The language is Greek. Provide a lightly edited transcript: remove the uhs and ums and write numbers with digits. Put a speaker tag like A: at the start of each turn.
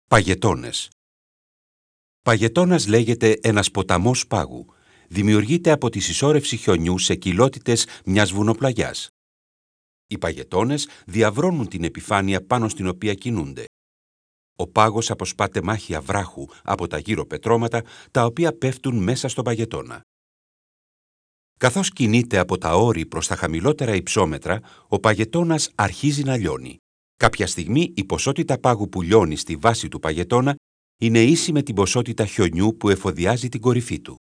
A: Παγετώνες. Παγετώνας λέγεται ένας ποταμός πάγου. Δημιουργείται από τη συσσόρευση χιονιού σε κοιλότητες μιας βουνοπλαγιάς. Οι παγετώνες διαβρώνουν την επιφάνεια πάνω στην οποία κινούνται. Ο πάγος αποσπά μάχια βράχου από τα γύρω πετρώματα, τα οποία πέφτουν μέσα στον παγετώνα. Καθώς κινείται από τα όρη προς τα χαμηλότερα υψόμετρα, ο παγετώνας αρχίζει να λιώνει. Κάποια στιγμή η ποσότητα πάγου που λιώνει στη βάση του παγετώνα είναι ίση με την ποσότητα χιονιού που εφοδιάζει την κορυφή του.